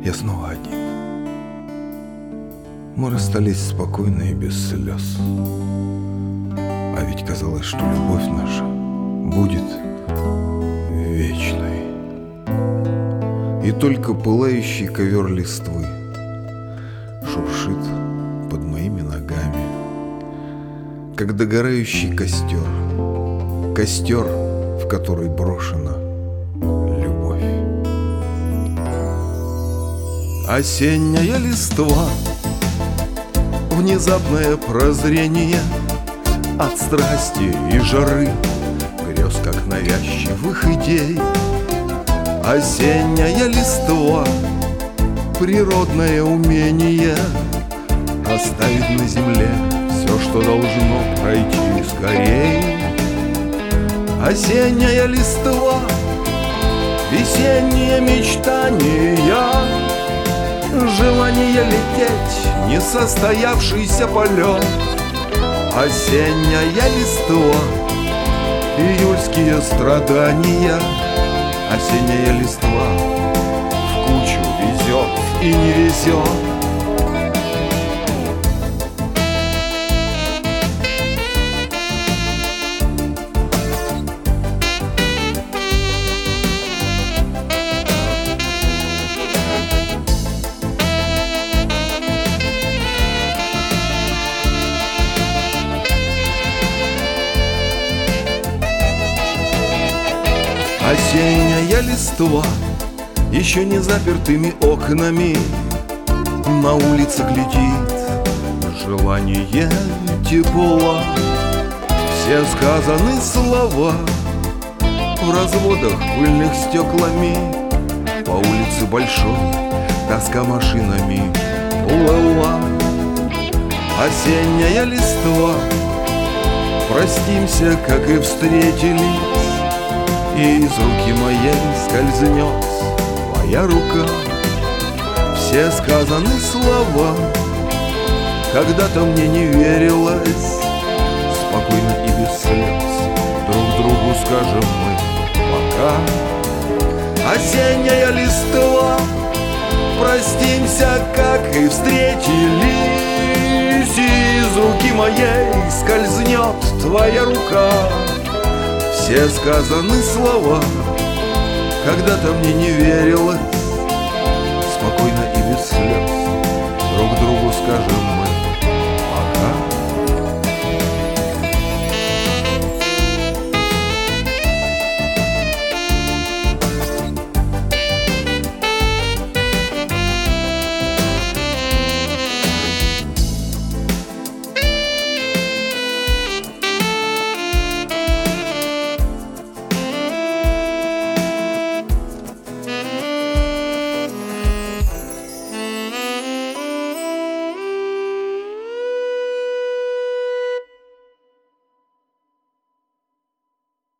Я снова один. Мы расстались спокойно и без слез. А ведь казалось, что любовь наша будет вечной. И только пылающий ковер листвы шуршит под моими ногами, как догорающий костер, костер, в который брошена любовь. Осенняя листва, внезапное прозрение от страсти и жары, грез, как навязчивых идей. Осенняя листва, природное умение оставить на земле все, что должно пройти скорей. Осенняя листва, весенние мечтания, желание лететь, несостоявшийся полет. Осенняя листва, июльские страдания. Осенняя листва в кучу везет и не везет. Осенняя листва, еще не запертыми окнами, на улице глядит желание тепла. Все сказаны слова в разводах пыльных стеклами. По улице большой тоска машинами плыла. Осенняя листва, простимся, как и встретились, и из руки моей скользнет твоя рука. Все сказаны слова, когда-то мне не верилось. Спокойно и без слез друг другу скажем мы пока. Осенняя листва, простимся, как и встретились, и из руки моей скользнет твоя рука. Все сказаны слова, когда-то мне не верилось. Спокойно и без слез друг другу скажем мы